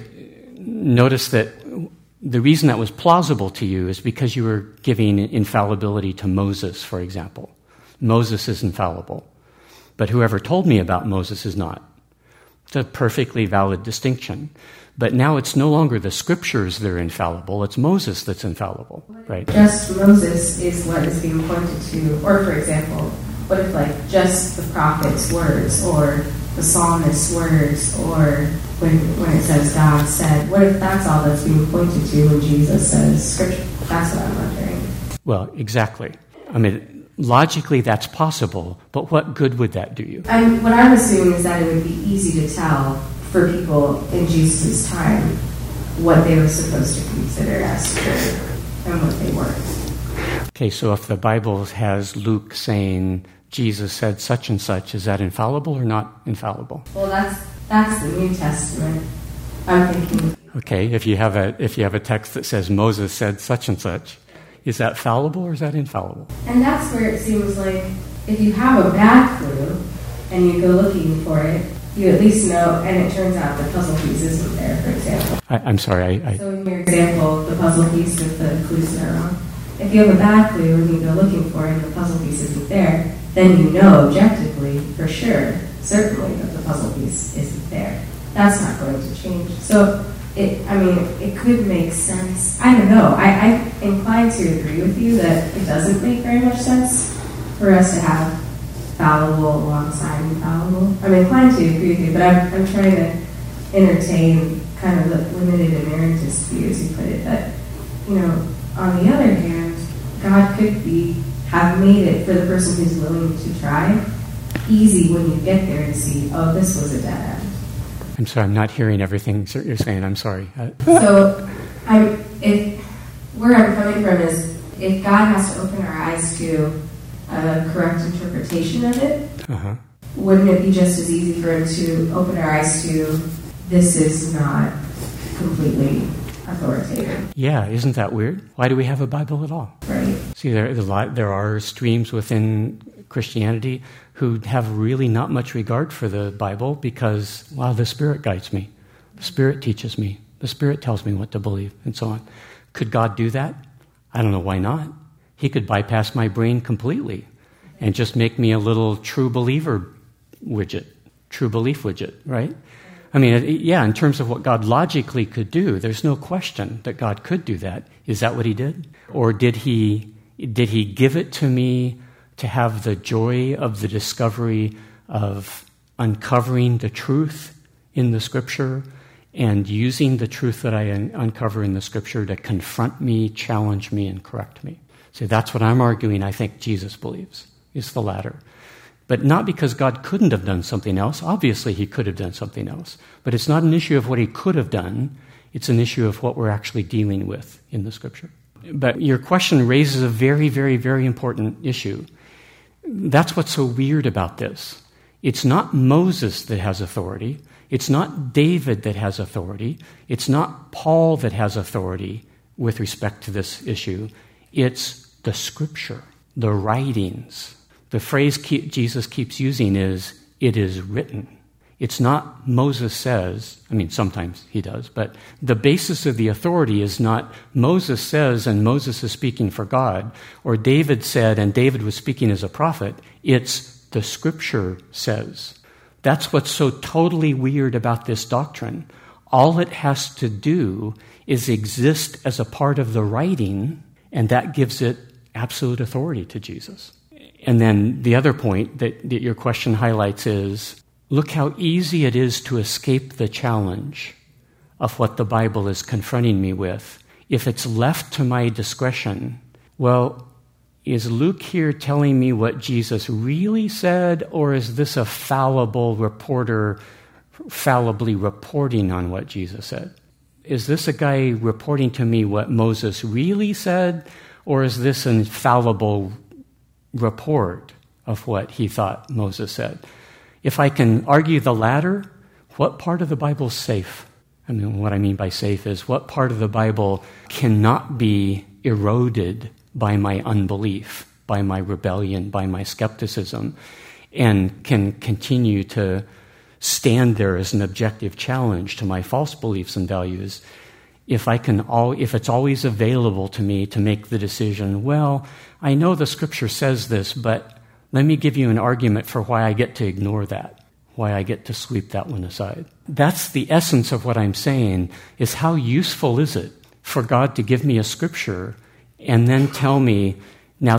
notice that the reason that was plausible to you is because you were giving infallibility to Moses, for example. Moses is infallible, but whoever told me about Moses is not. It's a perfectly valid distinction. But now it's no longer the scriptures that are infallible, it's Moses that's infallible, right? Just Moses is what is being pointed to. Or, for example, what if just the prophet's words or the psalmist's words, or when it says God said, what if that's all that's being pointed to when Jesus says scripture? That's what I'm wondering. Well, exactly. I mean, logically that's possible, but what good would that do you? What I'm assuming is that it would be easy to tell for people in Jesus' time what they were supposed to consider as true and what they weren't. Okay, so if the Bible has Luke saying Jesus said such and such, is that infallible or not infallible? Well, that's the New Testament. I'm thinking. Okay, if you have a text that says Moses said such and such, is that fallible or is that infallible? And that's where it seems like if you have a bad clue and you go looking for it, you at least know, and it turns out the puzzle piece isn't there, for example. I'm sorry. So in your example, the puzzle piece with the clues that are wrong, if you have a bad clue and you go looking for it and the puzzle piece isn't there, then you know objectively, for sure, certainly that the puzzle piece isn't there. That's not going to change. So, it could make sense. I don't know. I'm inclined to agree with you that it doesn't make very much sense for us to have fallible alongside infallible. I'm inclined to agree with you, but I'm trying to entertain kind of the limited inerrantist view, as you put it, that, on the other hand, God could be have made it for the person who's willing to try easy when you get there to see, oh, this was a dead end. I'm sorry, I'm not hearing everything you're saying. I'm sorry. So, where I'm coming from is, if God has to open our eyes to a correct interpretation of it, wouldn't it be just as easy for him to open our eyes to, this is not completely authoritative? Yeah, isn't that weird? Why do we have a Bible at all? Right. See, there are streams within Christianity who have really not much regard for the Bible because, well, the Spirit guides me. The Spirit teaches me. The Spirit tells me what to believe, and so on. Could God do that? I don't know why not. He could bypass my brain completely and just make me a little true believer widget, true belief widget, right? I mean, yeah, in terms of what God logically could do, there's no question that God could do that. Is that what he did? Or did he give it to me to have the joy of the discovery of uncovering the truth in the Scripture and using the truth that I uncover in the Scripture to confront me, challenge me, and correct me? So that's what I'm arguing I think Jesus believes, is the latter. But not because God couldn't have done something else. Obviously, he could have done something else. But it's not an issue of what he could have done. It's an issue of what we're actually dealing with in the Scripture. But your question raises a very, very, very important issue. That's what's so weird about this. It's not Moses that has authority. It's not David that has authority. It's not Paul that has authority with respect to this issue. It's the Scripture, the writings. The phrase Jesus keeps using is, it is written. It's not Moses says, I mean, sometimes he does, but the basis of the authority is not Moses says and Moses is speaking for God, or David said and David was speaking as a prophet. It's the Scripture says. That's what's so totally weird about this doctrine. All it has to do is exist as a part of the writing, and that gives it absolute authority to Jesus. And then the other point that your question highlights is, look how easy it is to escape the challenge of what the Bible is confronting me with. If it's left to my discretion, well, is Luke here telling me what Jesus really said, or is this a fallible reporter fallibly reporting on what Jesus said? Is this a guy reporting to me what Moses really said, or is this an infallible report of what he thought Moses said? If I can argue the latter, what part of the Bible is safe? I mean, what I mean by safe is what part of the Bible cannot be eroded by my unbelief, by my rebellion, by my skepticism, and can continue to stand there as an objective challenge to my false beliefs and values. If it's always available to me to make the decision, well, I know the Scripture says this, but let me give you an argument for why I get to ignore that, why I get to sweep that one aside. That's the essence of what I'm saying, is how useful is it for God to give me a Scripture and then tell me, now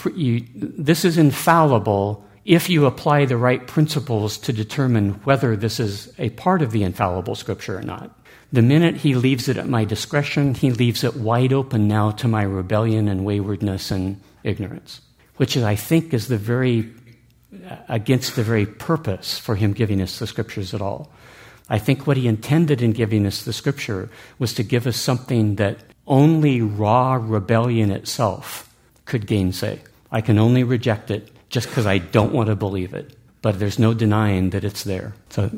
this is infallible if you apply the right principles to determine whether this is a part of the infallible Scripture or not. The minute he leaves it at my discretion, he leaves it wide open now to my rebellion and waywardness and ignorance, which I think is against the very purpose for him giving us the Scriptures at all. I think what he intended in giving us the Scripture was to give us something that only raw rebellion itself could gainsay. I can only reject it just because I don't want to believe it, but there's no denying that it's there.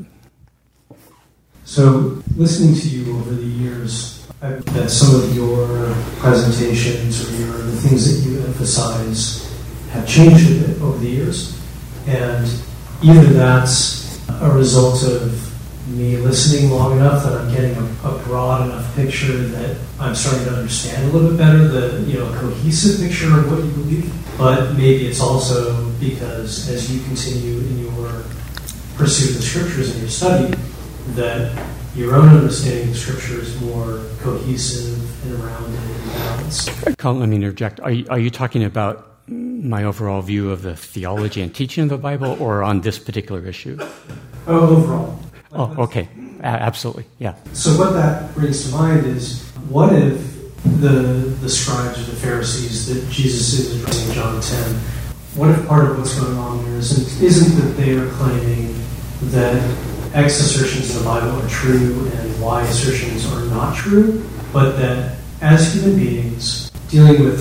So, listening to you over the years, that some of your presentations or the things that you emphasize have changed a bit over the years. And either that's a result of me listening long enough that I'm getting a broad enough picture that I'm starting to understand a little bit better the cohesive picture of what you believe. But maybe it's also because as you continue in your pursuit of the Scriptures and your study, that your own understanding of the Scripture is more cohesive and rounded and balanced. Colin, let me interject. Are you talking about my overall view of the theology and teaching of the Bible, or on this particular issue? Overall. Oh, okay. Absolutely, yeah. So what that brings to mind is, what if the scribes or the Pharisees that Jesus is addressing in John 10, what if part of what's going on there isn't that they are claiming that X assertions in the Bible are true and Y assertions are not true, but that as human beings dealing with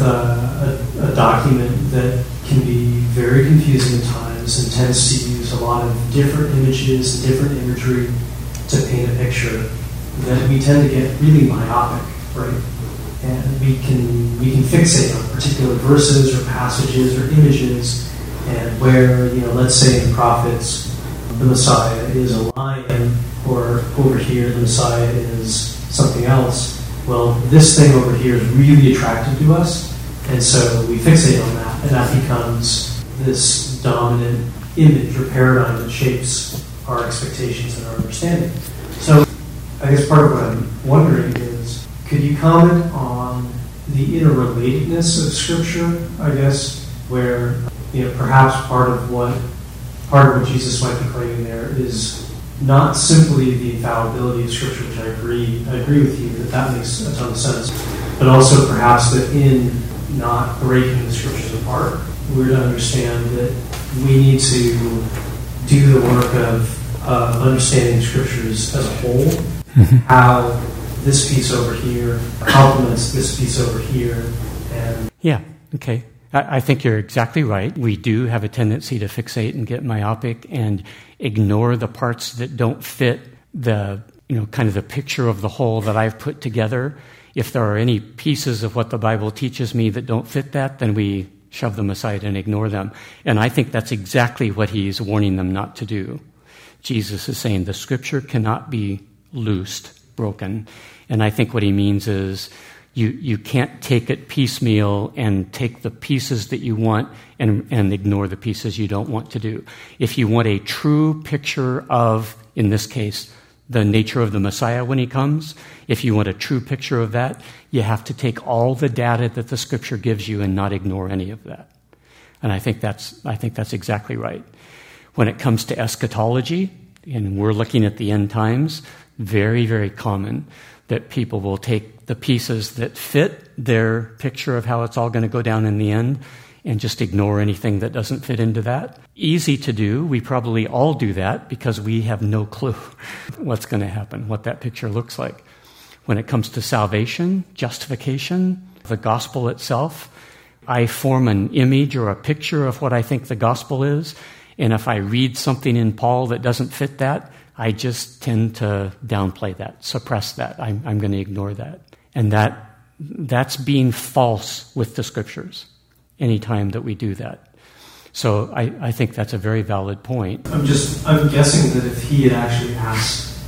a document that can be very confusing at times and tends to use a lot of different images and different imagery to paint a picture, that we tend to get really myopic, right? And we can fixate on particular verses or passages or images, and where, let's say in the prophets, the Messiah is a lion, or over here the Messiah is something else. Well, this thing over here is really attractive to us, and so we fixate on that, and that becomes this dominant image or paradigm that shapes our expectations and our understanding. So I guess part of what I'm wondering is, could you comment on the interrelatedness of Scripture, I guess, where perhaps part of what Jesus might be claiming there is not simply the infallibility of Scripture, which I agree with you that makes a ton of sense, but also perhaps that in not breaking the Scriptures apart, we're to understand that we need to do the work of understanding Scriptures as a whole, how this piece over here complements this piece over here. And yeah, okay. I think you're exactly right. We do have a tendency to fixate and get myopic and ignore the parts that don't fit the, kind of the picture of the whole that I've put together. If there are any pieces of what the Bible teaches me that don't fit that, then we shove them aside and ignore them. And I think that's exactly what he's warning them not to do. Jesus is saying the Scripture cannot be loosed, broken. And I think what he means is you can't take it piecemeal and take the pieces that you want and ignore the pieces you don't want to do. If you want a true picture of, in this case, the nature of the Messiah when he comes, if you want a true picture of that, you have to take all the data that the Scripture gives you and not ignore any of that. And I think that's exactly right. When it comes to eschatology, and we're looking at the end times, very, very common that people will take the pieces that fit their picture of how it's all going to go down in the end and just ignore anything that doesn't fit into that. Easy to do. We probably all do that because we have no clue what's going to happen, what that picture looks like. When it comes to salvation, justification, the gospel itself, I form an image or a picture of what I think the gospel is, and if I read something in Paul that doesn't fit that, I just tend to downplay that, suppress that. I'm going to ignore that. And that's being false with the Scriptures anytime that we do that. So I think that's a very valid point. I'm guessing that if he had actually asked,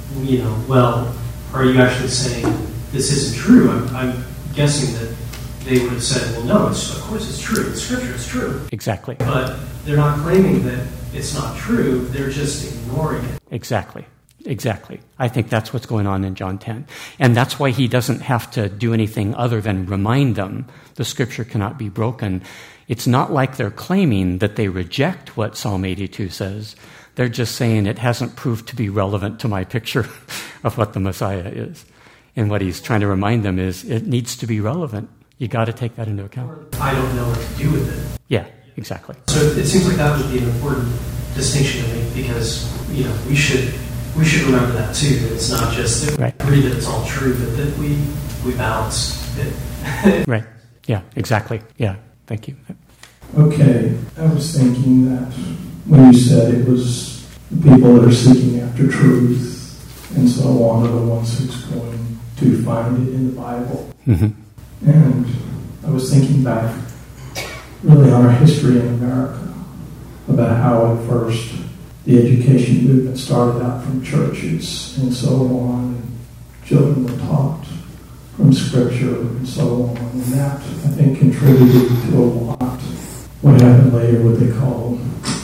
well, are you actually saying this isn't true? I'm guessing that they would have said, well, no, of course it's true. The Scripture is true. Exactly. But they're not claiming that it's not true. They're just ignoring it. Exactly. I think that's what's going on in John 10. And that's why he doesn't have to do anything other than remind them the Scripture cannot be broken. It's not like they're claiming that they reject what Psalm 82 says. They're just saying it hasn't proved to be relevant to my picture of what the Messiah is. And what he's trying to remind them is it needs to be relevant. You got to take that into account. I don't know what to do with it. Yeah, exactly. So it seems like that would be an important distinction to make because, we should remember that too, that it's not just that we agree that it's all true, but that we balance it. Right. Yeah, exactly. Yeah, thank you. Okay, I was thinking that when you said it was the people that are seeking after truth and so on are the ones who's going to find it in the Bible. Mm-hmm. And I was thinking back really on our history in America about how at first the education movement started out from churches and so on, and children were taught from Scripture and so on, and that, I think, contributed to a lot. What happened later, what they called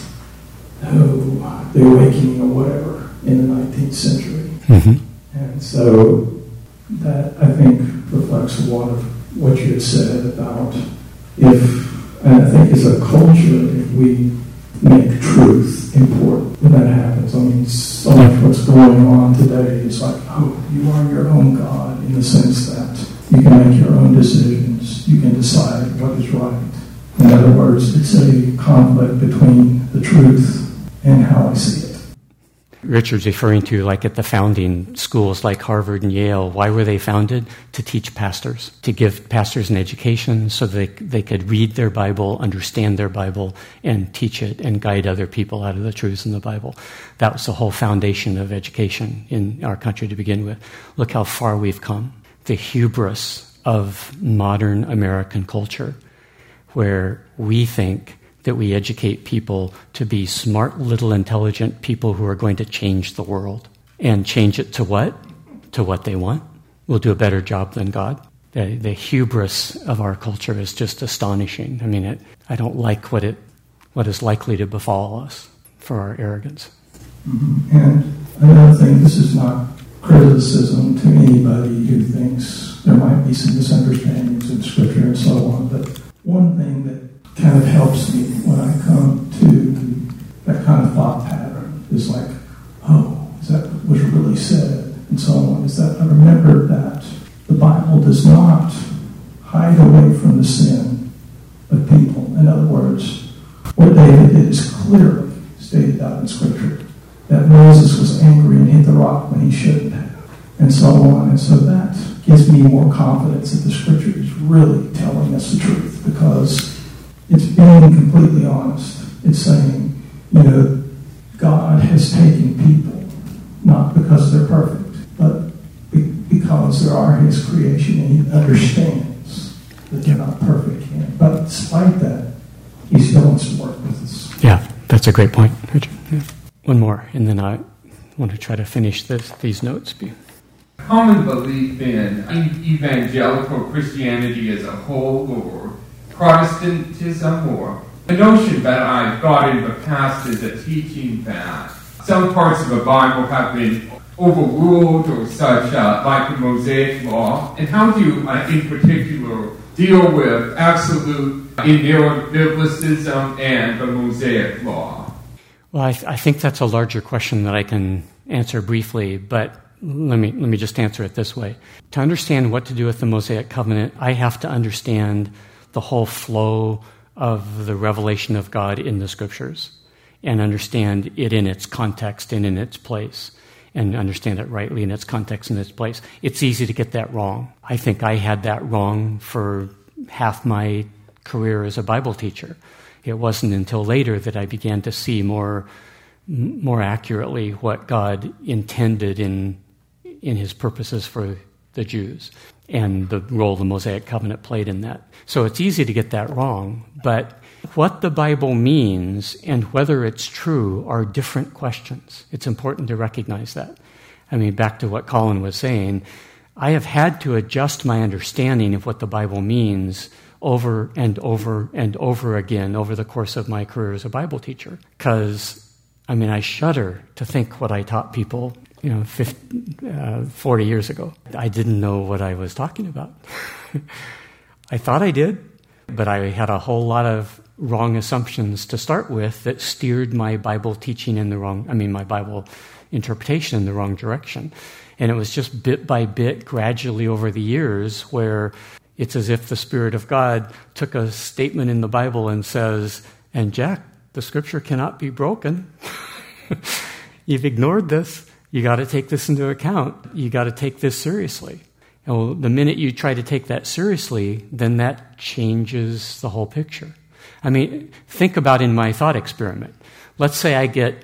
the awakening or whatever in the 19th century. Mm-hmm. And so that, I think, reflects a lot of what you had said about and I think as a culture, if we make truth important, when that happens. I mean, so much what's going on today is like, oh, you are your own God, in the sense that You can make your own decisions. You can decide what is right. In other words, it's a conflict between the truth and how I see it. Richard's referring to, like, at the founding schools like Harvard and Yale. Why were they founded? To teach pastors, to give pastors an education so they could read their Bible, understand their Bible, and teach it and guide other people out of the truths in the Bible. That was the whole foundation of education in our country to begin with. Look how far we've come. The hubris of modern American culture, where we think that we educate people to be smart, little, intelligent people who are going to change the world. And change it to what? To what they want. We'll do a better job than God. The hubris of our culture is just astonishing. I mean, I don't like what is likely to befall us for our arrogance. Mm-hmm. And another thing, this is not criticism to anybody who thinks there might be some misunderstandings in Scripture and so on, but one thing that kind of helps me when I come to that kind of thought pattern is like, oh, is that what was really said? And so on, is that I remember that the Bible does not hide away from the sin of people. In other words, what David did is clearly stated out in Scripture, that Moses was angry and hit the rock when he shouldn't have, and so on. And so that gives me more confidence that the Scripture is really telling us the truth, because it's being completely honest. It's saying, God has taken people, not because they're perfect, but because they are His creation, and He understands that they're not perfect. But despite that, He still wants to work with us. Yeah, that's a great point, Richard. Yeah. One more, and then I want to try to finish these notes. Common belief in evangelical Christianity as a whole, or Protestantism, or the notion that I've got in the past is a teaching that some parts of the Bible have been overruled or such, like the Mosaic Law. And how do you, in particular, deal with absolute inerrant biblicism and the Mosaic Law? Well, I think that's a larger question that I can answer briefly, but let me just answer it this way. To understand what to do with the Mosaic Covenant, I have to understand the whole flow of the revelation of God in the Scriptures, and understand it in its context and in its place, and understand it rightly in its context and its place. It's easy to get that wrong. I think I had that wrong for half my career as a Bible teacher. It wasn't until later that I began to see more accurately what God intended in His purposes for the Jews, and the role the Mosaic Covenant played in that. So it's easy to get that wrong, but what the Bible means and whether it's true are different questions. It's important to recognize that. I mean, back to what Colin was saying, I have had to adjust my understanding of what the Bible means over and over and over again over the course of my career as a Bible teacher. Because, I shudder to think what I taught people 40 years ago. I didn't know what I was talking about. I thought I did, but I had a whole lot of wrong assumptions to start with that steered my Bible teaching in the wrong, my Bible interpretation in the wrong direction. And it was just bit by bit, gradually over the years, where it's as if the Spirit of God took a statement in the Bible and says, and Jack, the Scripture cannot be broken. You've ignored this. You got to take this into account. You got to take this seriously. And the minute you try to take that seriously, then that changes the whole picture. Think about in my thought experiment. Let's say I get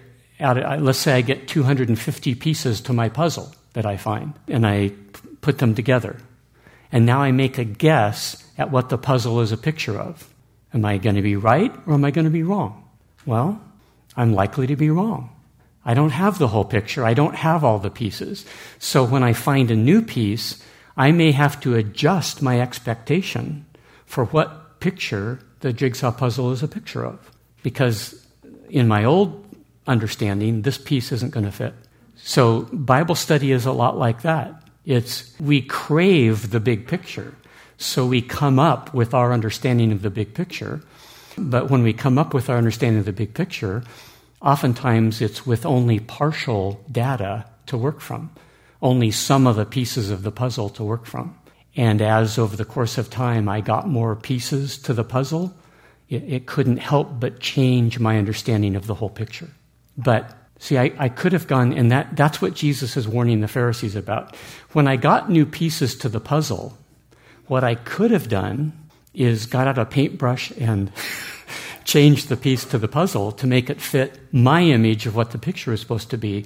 250 pieces to my puzzle that I find, and I put them together. And now I make a guess at what the puzzle is a picture of. Am I going to be right or am I going to be wrong? Well, I'm likely to be wrong. I don't have the whole picture. I don't have all the pieces. So when I find a new piece, I may have to adjust my expectation for what picture the jigsaw puzzle is a picture of. Because in my old understanding, this piece isn't going to fit. So Bible study is a lot like that. We crave the big picture. So we come up with our understanding of the big picture. But when we come up with our understanding of the big picture, oftentimes it's with only partial data to work from, only some of the pieces of the puzzle to work from. And as over the course of time I got more pieces to the puzzle, it couldn't help but change my understanding of the whole picture. But see, I could have gone, and that's what Jesus is warning the Pharisees about. When I got new pieces to the puzzle, what I could have done is got out a paintbrush and changed the piece to the puzzle to make it fit my image of what the picture is supposed to be.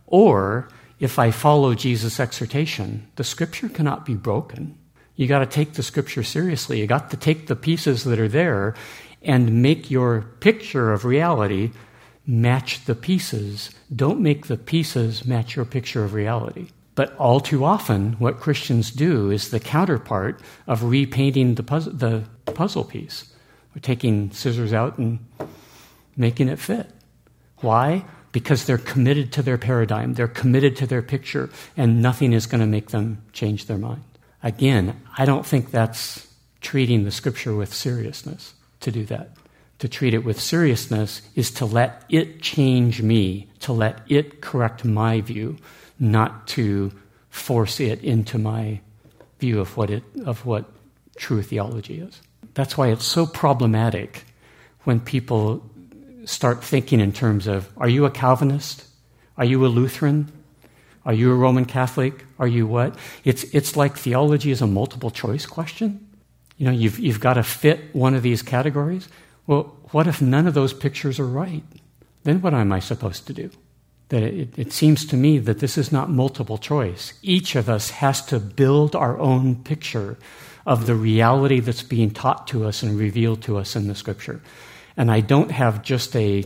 Or, if I follow Jesus' exhortation, the Scripture cannot be broken. You got to take the Scripture seriously. You got to take the pieces that are there and make your picture of reality match the pieces. Don't make the pieces match your picture of reality. But all too often, what Christians do is the counterpart of repainting the puzzle piece. We're taking scissors out and making it fit. Why? Because they're committed to their paradigm. They're committed to their picture, and nothing is going to make them change their mind. Again, I don't think that's treating the Scripture with seriousness to do that. To treat it with seriousness is to let it change me, to let it correct my view, not to force it into my view of what true theology is. That's why it's so problematic when people start thinking in terms of, are you a Calvinist? Are you a Lutheran? Are you a Roman Catholic? Are you what? It's like theology is a multiple choice question. You've got to fit one of these categories. Well, what if none of those pictures are right? Then what am I supposed to do? That it seems to me that this is not multiple choice. Each of us has to build our own picture of the reality that's being taught to us and revealed to us in the Scripture. And I don't have just a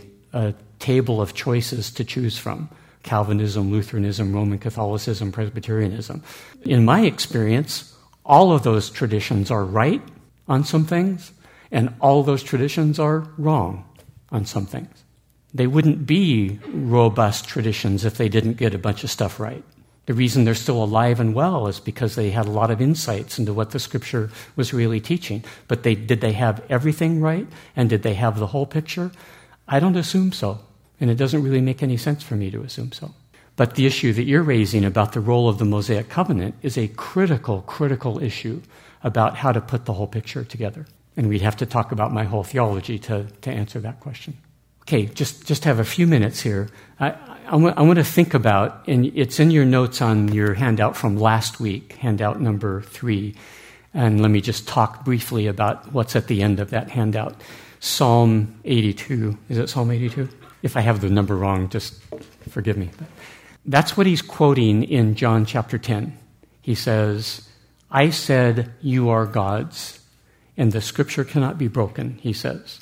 table of choices to choose from. Calvinism, Lutheranism, Roman Catholicism, Presbyterianism. In my experience, all of those traditions are right on some things, and all those traditions are wrong on some things. They wouldn't be robust traditions if they didn't get a bunch of stuff right. The reason they're still alive and well is because they had a lot of insights into what the Scripture was really teaching. But did they have everything right? And did they have the whole picture? I don't assume so. And it doesn't really make any sense for me to assume so. But the issue that you're raising about the role of the Mosaic Covenant is a critical issue about how to put the whole picture together. And we'd have to talk about my whole theology to answer that question. Okay, just have a few minutes here. I want to think about, and it's in your notes on your handout from last week, handout number 3. And let me just talk briefly about what's at the end of that handout. Psalm 82. Is it Psalm 82? If I have the number wrong, just forgive me. That's what he's quoting in John chapter 10. He says, I said, you are gods, and the Scripture cannot be broken, he says.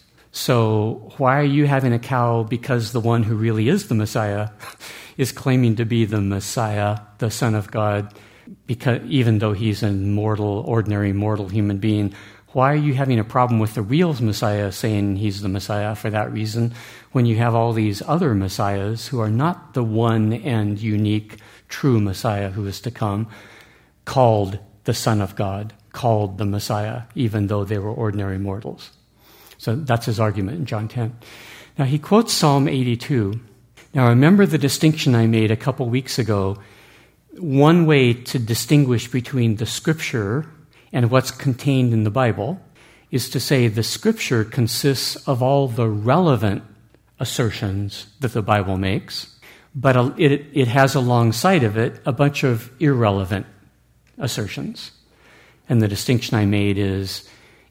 So why are you having a cow because the one who really is the Messiah is claiming to be the Messiah, the Son of God, because even though he's an ordinary mortal human being? Why are you having a problem with the real Messiah saying he's the Messiah for that reason when you have all these other Messiahs who are not the one and unique true Messiah who is to come, called the Son of God, called the Messiah, even though they were ordinary mortals? So that's his argument in John 10. Now he quotes Psalm 82. Now remember the distinction I made a couple weeks ago. One way to distinguish between the Scripture and what's contained in the Bible is to say the Scripture consists of all the relevant assertions that the Bible makes, but it has alongside of it a bunch of irrelevant assertions. And the distinction I made is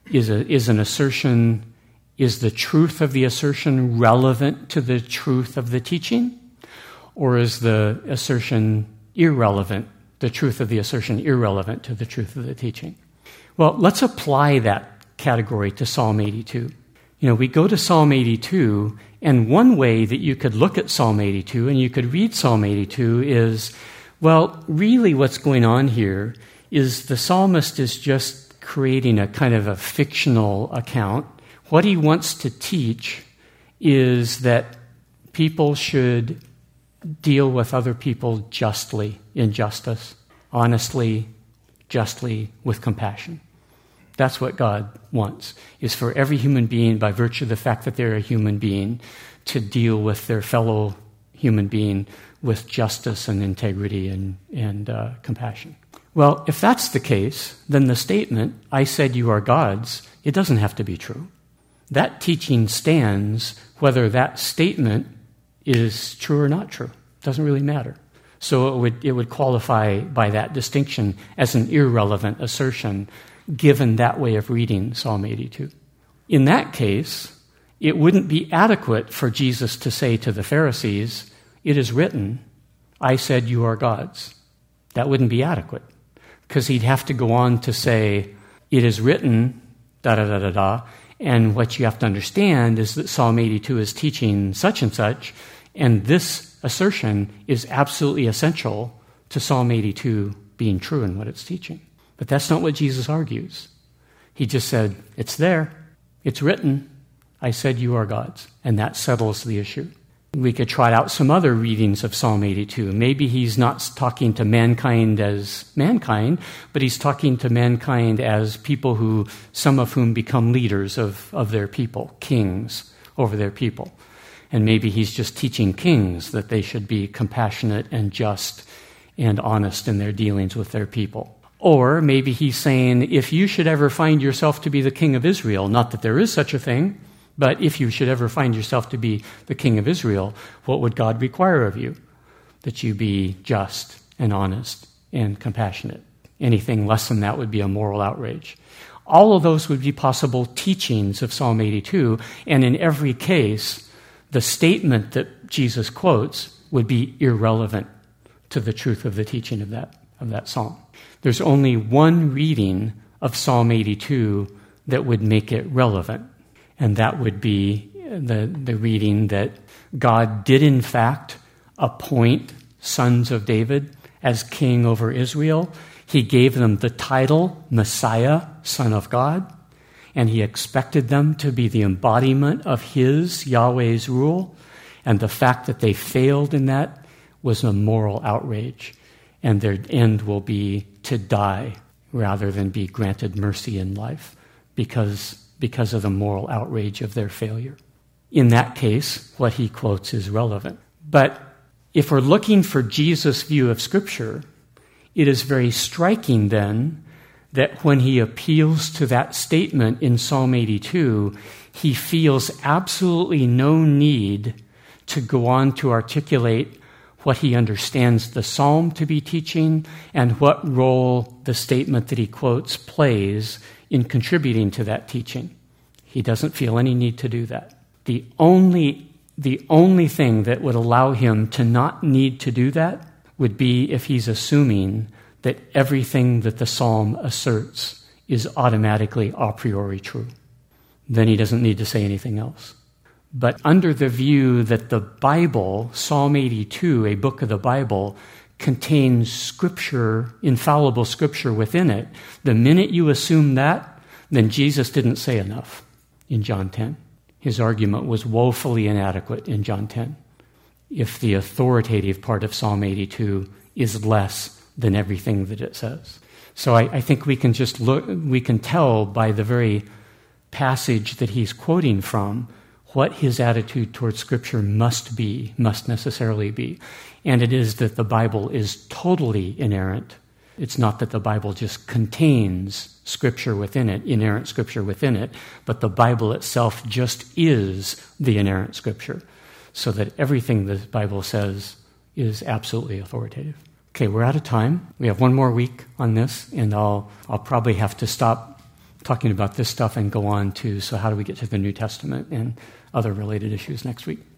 an assertion, is the truth of the assertion relevant to the truth of the teaching? Or is the assertion irrelevant, the truth of the assertion irrelevant to the truth of the teaching? Well, let's apply that category to Psalm 82. We go to Psalm 82, and one way that you could look at Psalm 82 and you could read Psalm 82 is, well, really what's going on here is the psalmist is just creating a kind of a fictional account. What he wants to teach is that people should deal with other people justly, in justice, honestly, justly, with compassion. That's what God wants, is for every human being, by virtue of the fact that they're a human being, to deal with their fellow human being with justice and integrity and compassion. Well, if that's the case, then the statement, I said you are gods, it doesn't have to be true. That teaching stands whether that statement is true or not true. It doesn't really matter. So it would qualify by that distinction as an irrelevant assertion, given that way of reading Psalm 82. In that case, it wouldn't be adequate for Jesus to say to the Pharisees, it is written, I said you are gods. That wouldn't be adequate, because he'd have to go on to say, it is written, da-da-da-da-da, and what you have to understand is that Psalm 82 is teaching such and such, and this assertion is absolutely essential to Psalm 82 being true in what it's teaching. But that's not what Jesus argues. He just said, it's there, it's written, I said you are gods, and that settles the issue. We could try out some other readings of Psalm 82. Maybe he's not talking to mankind as mankind, but he's talking to mankind as people who, some of whom become leaders of their people, kings over their people. And maybe he's just teaching kings that they should be compassionate and just and honest in their dealings with their people. Or maybe he's saying, if you should ever find yourself to be the king of Israel, not that there is such a thing, but if you should ever find yourself to be the king of Israel, what would God require of you? That you be just and honest and compassionate. Anything less than that would be a moral outrage. All of those would be possible teachings of Psalm 82, and in every case, the statement that Jesus quotes would be irrelevant to the truth of the teaching of that psalm. There's only one reading of Psalm 82 that would make it relevant, and that would be the reading that God did in fact appoint sons of David as king over Israel. He gave them the title Messiah, Son of God, and he expected them to be the embodiment of his, Yahweh's rule, and the fact that they failed in that was a moral outrage, and their end will be to die rather than be granted mercy in life because of the moral outrage of their failure. In that case, what he quotes is relevant. But if we're looking for Jesus' view of Scripture, it is very striking then that when he appeals to that statement in Psalm 82, he feels absolutely no need to go on to articulate what he understands the psalm to be teaching and what role the statement that he quotes plays in contributing to that teaching. He doesn't feel any need to do that. The only thing that would allow him to not need to do that would be if he's assuming that everything that the psalm asserts is automatically a priori true. Then he doesn't need to say anything else. But under the view that the Bible, Psalm 82, a book of the Bible, contains scripture, infallible scripture within it, the minute you assume that, then Jesus didn't say enough in John 10. His argument was woefully inadequate in John 10 if the authoritative part of Psalm 82 is less than everything that it says. So I think we can just look, we can tell by the very passage that he's quoting from what his attitude towards Scripture must necessarily be. And it is that the Bible is totally inerrant. It's not that the Bible just contains Scripture within it, inerrant Scripture within it, but the Bible itself just is the inerrant Scripture, so that everything the Bible says is absolutely authoritative. Okay, we're out of time. We have one more week on this, and I'll probably have to stop talking about this stuff and go on to, so how do we get to the New Testament and other related issues next week.